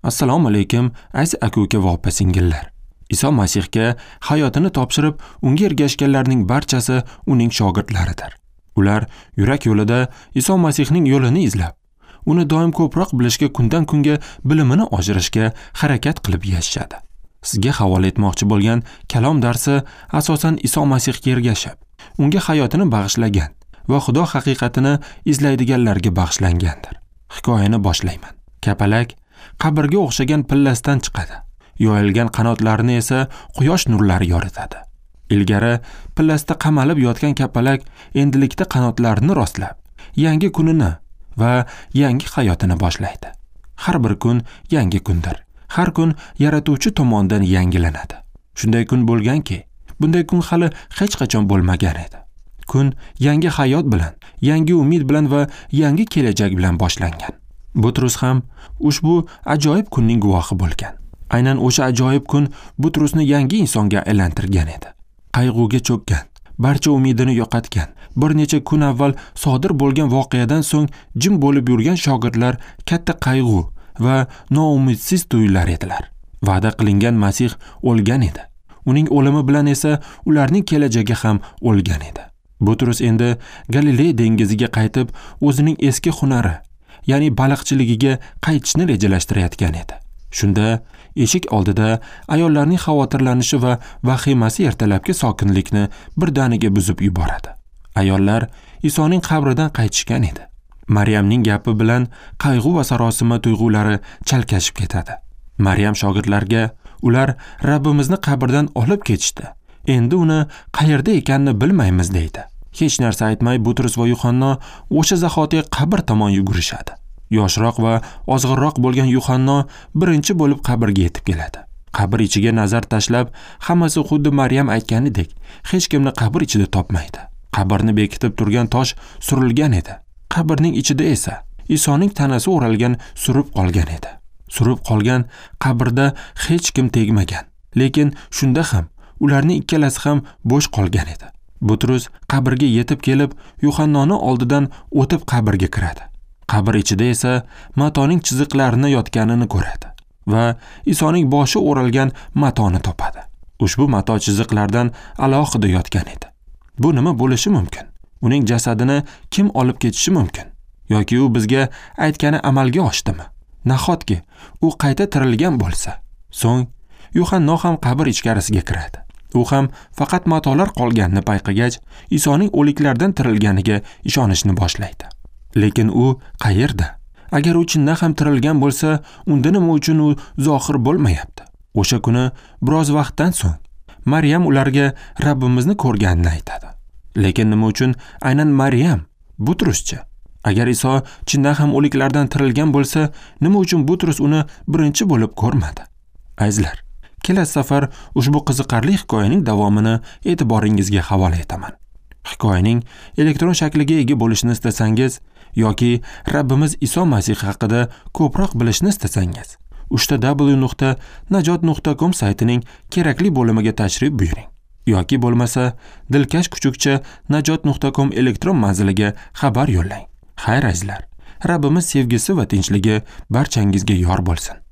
Assalomu alaykum, aziz aka-uka va opa-singillar. Iso Masihga hayotini topshirib, unga ergashganlarning barchasi uning shogirdlaridir. Ular yurak yo'lida Iso Masihning yo'lini izlab, uni doim ko'proq bilishga, kundan kunga bilimini oshirishga harakat qilib yashashadi. Sizga havola etmoqchi bo'lgan kalom darsi asosan Iso Masihga ergashib, unga hayotini bag'ishlagan va Xudo haqiqatini izlaydiganlarga bag'ishlangandir. Hikoyani boshlayman. Kapalak qabrga o'xshagan pillasdan chiqadi. Yoyilgan qanotlarini esa quyosh nurlari yoritadi. Ilgari pillasda qamalib yotgan kapalak endilikda qanotlarini rostlab, yangi kunini va yangi hayotini boshlaydi. Har bir kun yangi kundir. Har kun yaratuvchi tomonidan yangilanadi. Shunday kun bo'lganki, bunday kun hali hech qachon bo'lmagan edi. Kun yangi hayot bilan, yangi umid bilan va yangi kelajak bilan boshlangan. Butrus ham ushbu ajoyib kunning guvohi bo'lgan. Aynan o'sha ajoyib kun Butrusni yangi insonga aylantirgan edi. Qayg'uga cho'kkan, barcha umidini yo'qotgan, bir necha kun avval sodir bo'lgan voqeadan so'ng jim bo'lib yurgan shogirdlar katta qayg'u va noumidsiz tuyular edilar. Va'da qilingan Masih o'lgan edi. Uning o'limi bilan esa ularning kelajagi ham o'lgan edi. Butrus endi Galiley dengiziga qaytib, o'zining eski hunari, ya'ni baliqchiligiga qaytishni rejalashtirayotgan edi. Shunda eshik oldida ayollarning xavotirlanishi va vahimasi ertalabki sokinlikni birdaniga buzib yuboradi. Ayollar Isoning qabridan qaytishgan edi. Maryamning gapi bilan qayg'u va sarosima tuyg'ulari chalkashib ketadi. Maryam shogirdlarga, ular Rabbimizni qabrdan olib ketishdi. Endi uni qayerda ekanini bilmaymiz deydi. Hech narsa aytmay Butrus va Yuhanna o'sha zahoti qabr tomon yugurishadi. Yoshroq va ozg'irroq bo'lgan Yuhanna birinchi bo'lib qabrga yetib keladi. Qabr ichiga nazar tashlab, hammasi xuddi Maryam aytganidek, hech kimni qabr ichida topmaydi. Qabrni bekitib turgan tosh surilgan edi. Qabrning ichida esa Isoning tanasi o'ralgan surib qolgan edi. Surib qolgan qabrda hech kim tegmagan. Lekin shunda ham ularning ikkalasi ham bo'sh qolgan edi. Butrus qabrga yetib kelib, Yuhannoni oldidan o'tib qabrga kiradi. Qabr ichida esa matoning chiziqlarini yotganini ko'radi va Isoning boshi o'ralgan matoni topadi. Ushbu mato chiziqlardan alohida yotgan edi. Bu nima bo'lishi mumkin? Uning jasadini kim olib ketishi mumkin? Yoki u bizga aytgani amalga oshdimi? Nahotki u qayta tirilgan bo'lsa? So'ng Yuhanna ham qabr ichkarisiga kiradi. U ham faqat matolar qolganini payqagach, Isoning o'liklardan tirilganiga ishonishni boshlaydi. Lekin u qayerda? Agar u chindan ham tirilgan bo'lsa, unda nima uchun u zohir bo'lmayapti? O'sha kuni biroz vaqtdan so'ng Maryam ularga Rabbimizni ko'rganini aytadi. Lekin nima uchun aynan Maryam? Butruschi? Agar Iso chindan ham o'liklardan tirilgan bo'lsa, nima uchun Butrus uni birinchi bo'lib ko'rmadi? Azizlar, kelasi safar ushbu qiziqarli hikoyaning davomini e'tiboringizga havola etaman. Hikoyaning elektron shakliga ega bo'lishni istasangiz yoki Rabbimiz Iso Masih haqida ko'proq bilishni istasangiz, www.najot.com saytining kerakli bo'limiga tashrif buyuring. Yoki bo'lmasa, dilkash kuchukcha najot.com elektron manziliga xabar yo'llang. Xayr azizlar, Rabbimiz sevgisi va tinchligi barchangizga yor bo'lsin.